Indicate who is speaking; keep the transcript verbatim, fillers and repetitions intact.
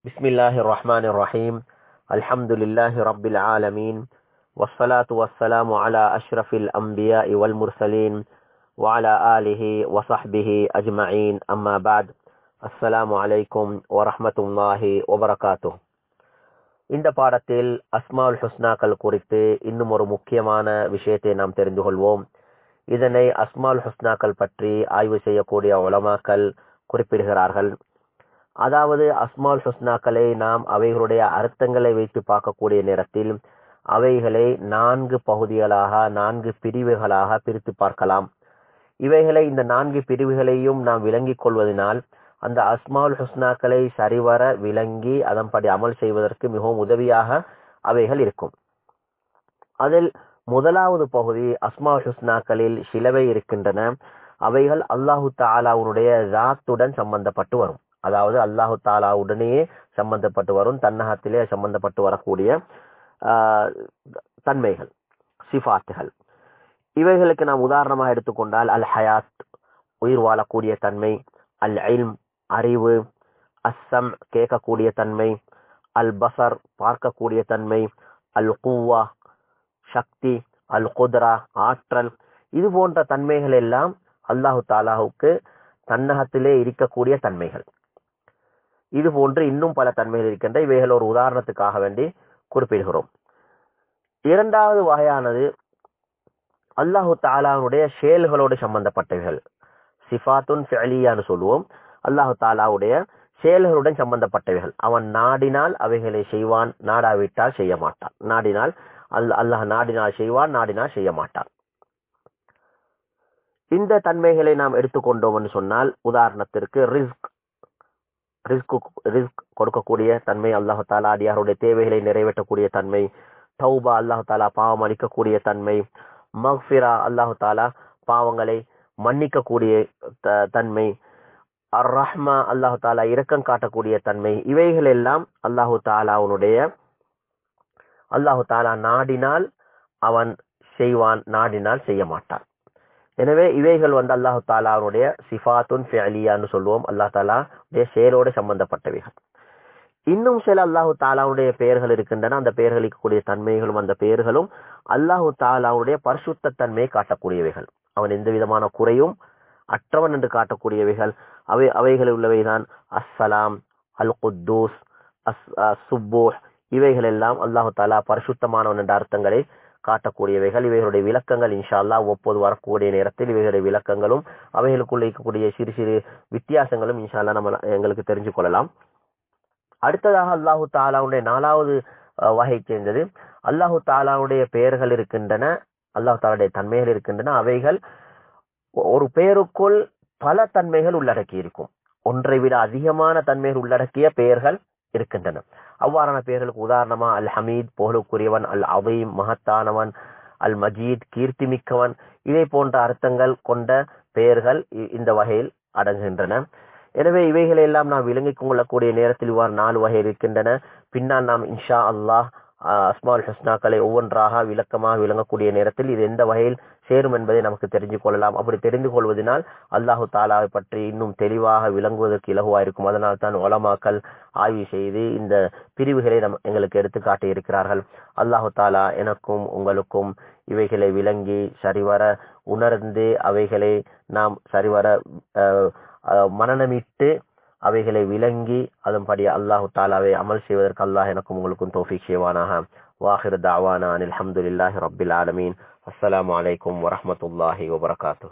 Speaker 1: بسم الله الرحمن الرحيم الحمد لله رب العالمين والصلاة والسلام على أشرف الأنبياء والمرسلين وعلى آله وصحبه أجمعين أما بعد السلام عليكم ورحمة الله وبركاته. இந்த பாடத்தில் அஸ்மாவுல் ஹுஸ்னாக்கள் குறித்து இன்னும் ஒரு முக்கியமான விஷயத்தை நாம் தெரிந்து கொள்வோம். இதனை அஸ்மாவுல் ஹுஸ்னாக்கள் பற்றி ஆய்வு செய்யக்கூடிய உலமாக்கள் குறிப்பிடுகிறார்கள். அதாவது அஸ்மாவுல் ஹுஸ்னாக்களை நாம் அவைகளுடைய அர்த்தங்களை வைத்து பார்க்கக்கூடிய நேரத்தில் அவைகளை நான்கு பகுதிகளாக நான்கு பிரிவுகளாக பிரித்து பார்க்கலாம். இவைகளை இந்த நான்கு பிரிவுகளையும் நாம் விளங்கிக் கொள்வதனால் அந்த அஸ்மாவுல் ஹுஸ்னாக்களை சரிவர விளங்கி அதன்படி அமல் செய்வதற்கு மிகவும் உதவியாக அவைகள் இருக்கும். அதில் முதலாவது பகுதி அஸ்மாவுல் ஹுஸ்னாக்களில் சிலவை இருக்கின்றன. அவைகள் அல்லாஹு தஆலாவுடைய ஸாத்துடன் சம்பந்தப்பட்டு வரும். அதாவது அல்லாஹு தஆலாவுடனே சம்பந்தப்பட்டு வரும், தன்னகத்திலே சம்பந்தப்பட்டு வரக்கூடிய தன்மைகள், சிஃபாத்துகள். இவைகளுக்கு நாம் உதாரணமாக எடுத்துக்கொண்டால் அல் ஹயாத், உயிர் வாழக்கூடிய தன்மை, அல் இல்ம், அறிவு, அஸ்ஸம், கேட்கக்கூடிய தன்மை, அல் பசர், பார்க்கக்கூடிய தன்மை, அல் குவ்வா, சக்தி, அல் குத்ரா, ஆற்றல். இது போன்ற தன்மைகள் எல்லாம் அல்லாஹு தஆலாவுக்கு தன்னகத்திலே இருக்கக்கூடிய தன்மைகள். இது போன்று இன்னும் பல தன்மைகள் இருக்கின்ற. இவைகள் ஒரு உதாரணத்துக்காக வேண்டி குறிப்பிடுகிறோம். இரண்டாவது வகையானது அல்லாஹு தஆலாவுடைய செயல்களோடு சம்பந்தப்பட்டவைகள், சிஃபாத்துன் ஃபிஅலியான்னு சொல்லுவோம். அல்லாஹு தஆலாவுடைய செயல்களுடன் சம்பந்தப்பட்டவைகள். அவன் நாடினால் அவைகளை செய்வான், நாடாவிட்டால் செய்ய மாட்டான். நாடினால் அல்ல அல்லாஹ் நாடினால் செய்வான், நாடினால் செய்ய மாட்டான். இந்த தன்மைகளை நாம் எடுத்துக்கொண்டோம் என்று சொன்னால், உதாரணத்திற்கு ரிஸ்க், ரிஸ்க் ரிஸ்க் கொடுக்கக்கூடிய தன்மை, அல்லாஹு தஆலா அடியாருடைய தேவைகளை நிறைவேற்றக்கூடிய தன்மை. தௌபா, அல்லாஹு தஆலா பாவம் அளிக்கக்கூடிய தன்மை. மக்ஃபிரா, அல்லாஹு தஆலா பாவங்களை மன்னிக்கக்கூடிய தன்மை. அர் ரஹ்மா, அல்லாஹு தஆலா இரக்கம் காட்டக்கூடிய தன்மை. இவைகள் எல்லாம் அல்லாஹு தஆலாவுடைய அல்லாஹு தஆலா நாடினால் அவன் செய்வான், நாடினால் செய்ய மாட்டான். எனவே இவைகள் வந்து அல்லாஹு தஆலாவுடைய சிஃபாத்துன் ஃபிஅலியான்னு சொல்லுவோம். அல்லாஹ் தஆலாவுடைய செயலோடு சம்பந்தப்பட்டவைகள். இன்னும் சில அல்லாஹு தஆலாவுடைய பெயர்கள் இருக்கின்றன. அந்த பெயர்களுக்கு கூடிய தன்மைகளும் அந்த பெயர்களும் அல்லாஹு தஆலாவுடைய பரிசுத்த தன்மையை காட்டக்கூடியவைகள். அவன் எந்த விதமான குறையும் அற்றவன் என்று காட்டக்கூடியவைகள். அவை அவைகளில் உள்ளவைதான் அஸ்ஸலாம், அல் குத்தூஸ், அஸ் சுப்பூஹ். இவைகள் எல்லாம் அல்லாஹு தஆலா பரிசுத்தமானவன் என்ற அர்த்தங்களை காட்டக்கூடியவைகள். இவைகளுடைய விளக்கங்கள் இன்ஷா அல்லாஹ் ஒவ்வொரு வரக்கூடிய நேரத்தில் இவைகளுடைய விளக்கங்களும் அவைகளுக்குள்ள இருக்கக்கூடிய சிறு சிறு வித்தியாசங்களும் இன்ஷா அல்லாஹ் நம்ம எங்களுக்கு தெரிஞ்சு கொள்ளலாம். அடுத்ததாக அல்லாஹு தஆலாவுடைய நாலாவது வகை சேர்ந்தது அல்லாஹு தஆலாவுடைய பெயர்கள் இருக்கின்றன, அல்லாஹு தஆலாவுடைய தன்மைகள் இருக்கின்றன. அவைகள் ஒரு பெயருக்குள் பல தன்மைகள் உள்ளடக்கி இருக்கும். ஒன்றை விட அதிகமான தன்மைகள் உள்ளடக்கிய பெயர்கள் இருக்கின்றன. அவ்வாறான பெயர்களுக்கு உதாரணமா அல் ஹமீத், புகழுக்குரியவன், அல் அதீம், மகத்தானவன், அல் மஜீத், கீர்த்தி மிக்கவன். இதை போன்ற அர்த்தங்கள் கொண்ட பெயர்கள் இந்த வகையில் அடங்குகின்றன. எனவே இவைகளை எல்லாம் நாம் விளங்கிக் கொள்ளக்கூடிய நேரத்தில் இவ்வாறு நாலு வகை இருக்கின்றன. பின்னால் நாம் இன்ஷா அல்லாஹ் அஸ்மாவுல் ஹுஸ்னாக்களை ஒவ்வொன்றாக விளக்கமாக விளங்கக்கூடிய நேரத்தில் இது எந்த வகையில் சேரும் என்பதை நமக்கு தெரிஞ்சு கொள்ளலாம். அப்படி தெரிந்து கொள்வதனால் அல்லாஹு தஆலாவை பற்றி இன்னும் தெளிவாக விளங்குவதற்கு இலகுவாக இருக்கும். அதனால் தான் உலமாக்கள் ஆய்வு செய்து இந்த பிரிவுகளை நம் எங்களுக்கு எடுத்து காட்டி இருக்கிறார்கள். அல்லாஹு தஆலா எனக்கும் உங்களுக்கும் இவைகளை விளங்கி சரிவர உணர்ந்து அவைகளை நாம் சரிவர மனநமிட்டு அவைகளை விளங்கி அதன்படி அல்லாஹு தஆலாவை அமல் செய்வதற்கு அல்லாஹ் எனக்கும் உங்களுக்கும் தௌஃபீக் செய்வானாக. வாஹிர் தஅவானா அனில் ஹம்துலில்லாஹி ரப்பில் ஆலமீன். அஸ்ஸலாமு அலைக்கும் வரஹ்மத்துல்லாஹி வபரகாத்துஹு.